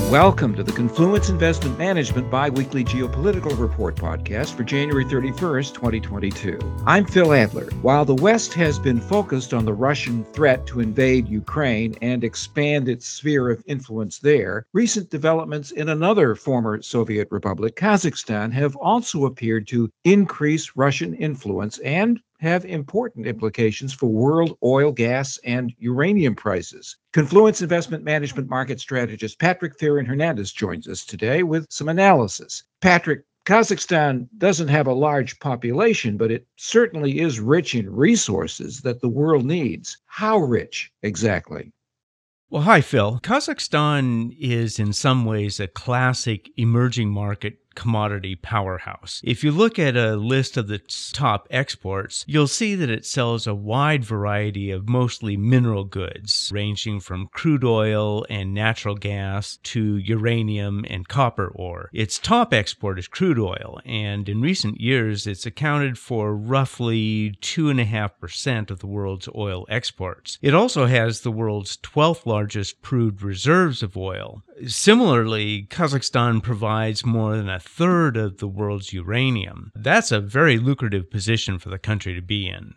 Welcome to the Confluence Investment Management Biweekly Geopolitical Report podcast for January 31st, 2022. I'm Phil Adler. While the West has been focused on the Russian threat to invade Ukraine and expand its sphere of influence there, recent developments in another former Soviet republic, Kazakhstan, have also appeared to increase Russian influence and have important implications for world oil, gas, and uranium prices. Confluence Investment Management market strategist Patrick Theron-Hernandez joins us today with some analysis. Patrick, Kazakhstan doesn't have a large population, but it certainly is rich in resources that the world needs. How rich exactly? Well, hi, Phil. Kazakhstan is in some ways a classic emerging market commodity powerhouse. If you look at a list of its top exports, you'll see that it sells a wide variety of mostly mineral goods, ranging from crude oil and natural gas to uranium and copper ore. Its top export is crude oil, and in recent years, it's accounted for roughly 2.5% of the world's oil exports. It also has the world's 12th largest proved reserves of oil. Similarly, Kazakhstan provides more than a third of the world's uranium. That's a very lucrative position for the country to be in.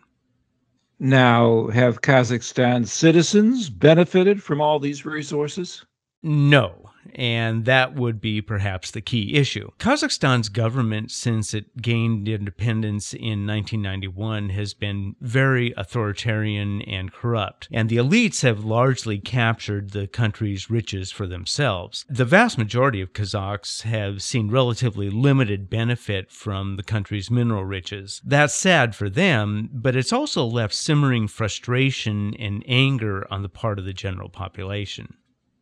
Now, have Kazakhstan's citizens benefited from all these resources? No, and that would be perhaps the key issue. Kazakhstan's government, since it gained independence in 1991, has been very authoritarian and corrupt, and the elites have largely captured the country's riches for themselves. The vast majority of Kazakhs have seen relatively limited benefit from the country's mineral riches. That's sad for them, but it's also left simmering frustration and anger on the part of the general population.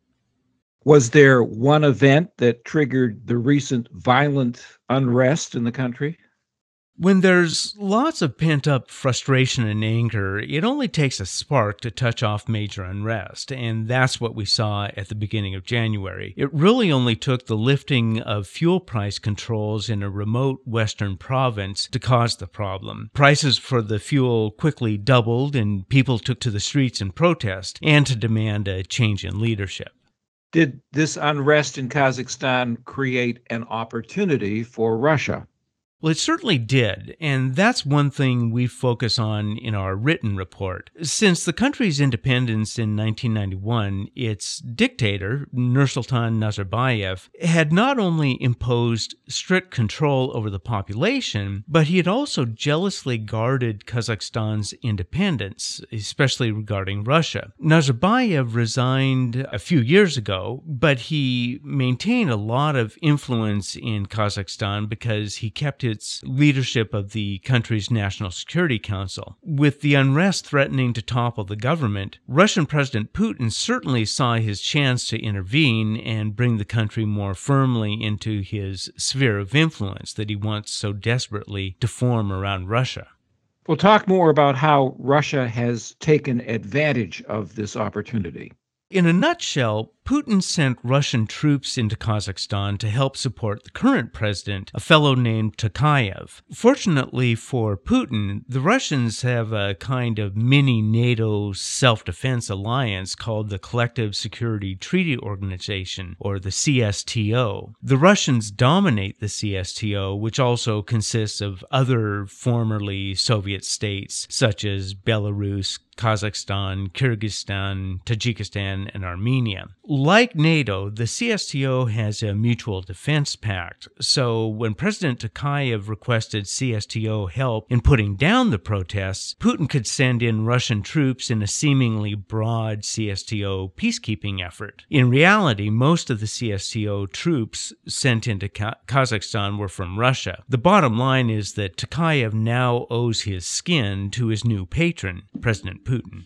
Was there one event that triggered the recent violent unrest in the country? When there's lots of pent-up frustration and anger, it only takes a spark to touch off major unrest, and that's what we saw at the beginning of January. It really only took the lifting of fuel price controls in a remote western province to cause the problem. Prices for the fuel quickly doubled, and people took to the streets in protest and to demand a change in leadership. Did this unrest in Kazakhstan create an opportunity for Russia? Well, it certainly did, and that's one thing we focus on in our written report. Since the country's independence in 1991, its dictator, Nursultan Nazarbayev, had not only imposed strict control over the population, but he had also jealously guarded Kazakhstan's independence, especially regarding Russia. Nazarbayev resigned a few years ago, but he maintained a lot of influence in Kazakhstan because he kept its leadership of the country's National Security Council. With the unrest threatening to topple the government, Russian President Putin certainly saw his chance to intervene and bring the country more firmly into his sphere of influence that he wants so desperately to form around Russia. We'll talk more about how Russia has taken advantage of this opportunity. In a nutshell, Putin sent Russian troops into Kazakhstan to help support the current president, a fellow named Tokayev. Fortunately for Putin, the Russians have a kind of mini NATO self-defense alliance called the Collective Security Treaty Organization, or the CSTO. The Russians dominate the CSTO, which also consists of other formerly Soviet states, such as Belarus, Kazakhstan, Kyrgyzstan, Tajikistan, and Armenia. Like NATO, the CSTO has a mutual defense pact, so when President Tokayev requested CSTO help in putting down the protests, Putin could send in Russian troops in a seemingly broad CSTO peacekeeping effort. In reality, most of the CSTO troops sent into Kazakhstan were from Russia. The bottom line is that Tokayev now owes his skin to his new patron, President Putin.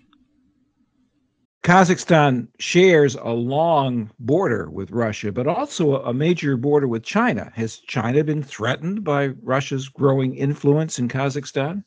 Kazakhstan shares a long border with Russia, but also a major border with China. Has China been threatened by Russia's growing influence in Kazakhstan?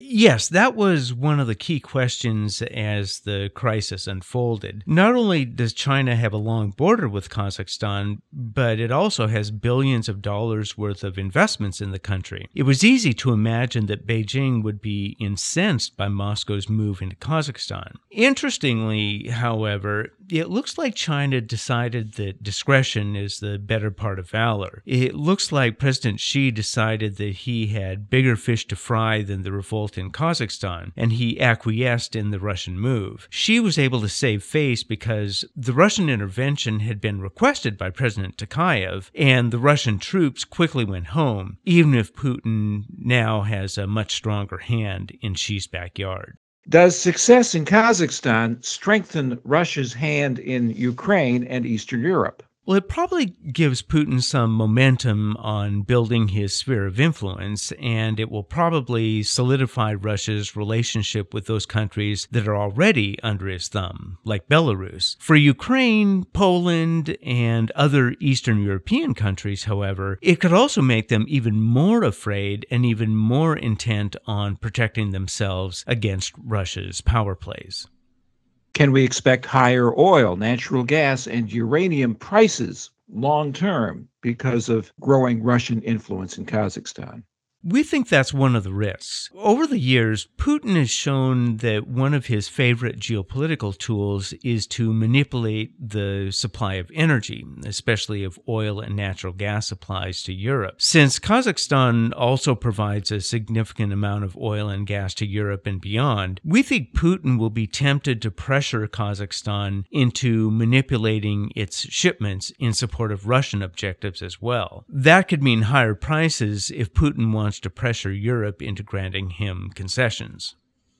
Yes, that was one of the key questions as the crisis unfolded. Not only does China have a long border with Kazakhstan, but it also has billions of dollars worth of investments in the country. It was easy to imagine that Beijing would be incensed by Moscow's move into Kazakhstan. Interestingly, however, it looks like China decided that discretion is the better part of valor. It looks like President Xi decided that he had bigger fish to fry than the revolt in Kazakhstan, and he acquiesced in the Russian move. Xi was able to save face because the Russian intervention had been requested by President Tokayev, and the Russian troops quickly went home, even if Putin now has a much stronger hand in Xi's backyard. Does success in Kazakhstan strengthen Russia's hand in Ukraine and Eastern Europe? Well, it probably gives Putin some momentum on building his sphere of influence, and it will probably solidify Russia's relationship with those countries that are already under his thumb, like Belarus. For Ukraine, Poland, and other Eastern European countries, however, it could also make them even more afraid and even more intent on protecting themselves against Russia's power plays. Can we expect higher oil, natural gas, and uranium prices long term because of growing Russian influence in Kazakhstan? We think that's one of the risks. Over the years, Putin has shown that one of his favorite geopolitical tools is to manipulate the supply of energy, especially of oil and natural gas supplies to Europe. Since Kazakhstan also provides a significant amount of oil and gas to Europe and beyond, we think Putin will be tempted to pressure Kazakhstan into manipulating its shipments in support of Russian objectives as well. That could mean higher prices if Putin wants to pressure Europe into granting him concessions.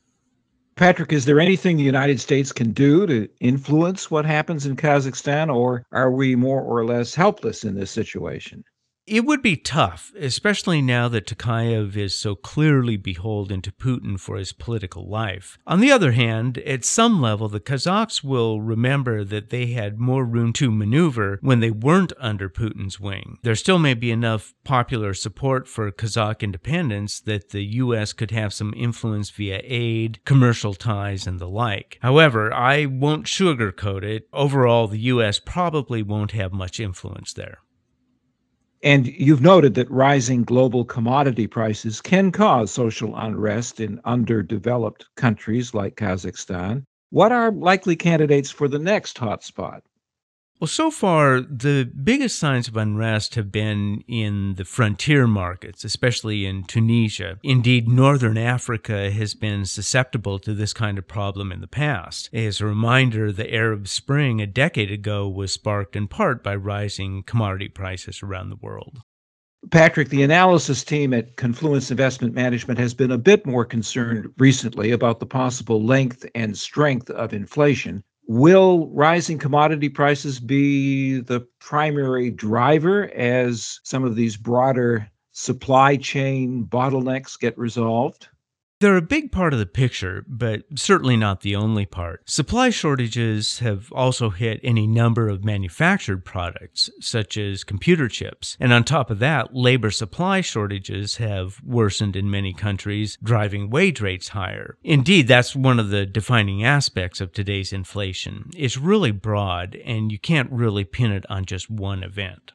Patrick, is there anything the United States can do to influence what happens in Kazakhstan, or are we more or less helpless in this situation? It would be tough, especially now that Tokayev is so clearly beholden to Putin for his political life. On the other hand, at some level, the Kazakhs will remember that they had more room to maneuver when they weren't under Putin's wing. There still may be enough popular support for Kazakh independence that the U.S. could have some influence via aid, commercial ties, and the like. However, I won't sugarcoat it. Overall, the U.S. probably won't have much influence there. And you've noted that rising global commodity prices can cause social unrest in underdeveloped countries like Kazakhstan. What are likely candidates for the next hotspot? Well, so far, the biggest signs of unrest have been in the frontier markets, especially in Tunisia. Indeed, Northern Africa has been susceptible to this kind of problem in the past. As a reminder, the Arab Spring a decade ago was sparked in part by rising commodity prices around the world. Patrick, the analysis team at Confluence Investment Management has been a bit more concerned recently about the possible length and strength of inflation. Will rising commodity prices be the primary driver as some of these broader supply chain bottlenecks get resolved? They're a big part of the picture, but certainly not the only part. Supply shortages have also hit any number of manufactured products, such as computer chips. And on top of that, labor supply shortages have worsened in many countries, driving wage rates higher. Indeed, that's one of the defining aspects of today's inflation. It's really broad, and you can't really pin it on just one event.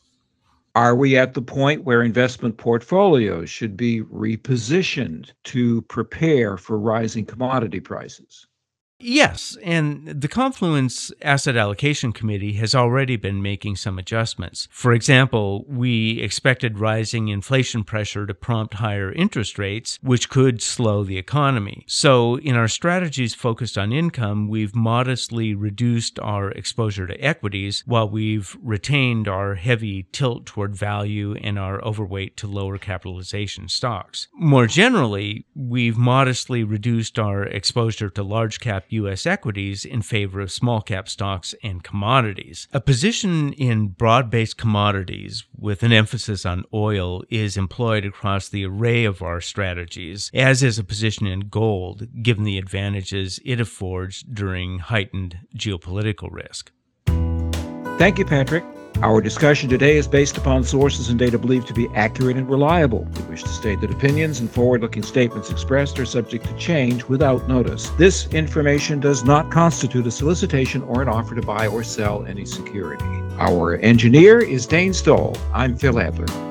Are we at the point where investment portfolios should be repositioned to prepare for rising commodity prices? Yes, and the Confluence Asset Allocation Committee has already been making some adjustments. For example, we expected rising inflation pressure to prompt higher interest rates, which could slow the economy. So in our strategies focused on income, we've modestly reduced our exposure to equities while we've retained our heavy tilt toward value and our overweight to lower capitalization stocks. More generally, we've modestly reduced our exposure to large cap U.S. equities in favor of small cap stocks and commodities. A position in broad-based commodities with an emphasis on oil is employed across the array of our strategies, as is a position in gold, given the advantages it affords during heightened geopolitical risk. Thank you, Patrick. Our discussion today is based upon sources and data believed to be accurate and reliable. We wish to state that opinions and forward-looking statements expressed are subject to change without notice. This information does not constitute a solicitation or an offer to buy or sell any security. Our engineer is Dane Stoll. I'm Phil Adler.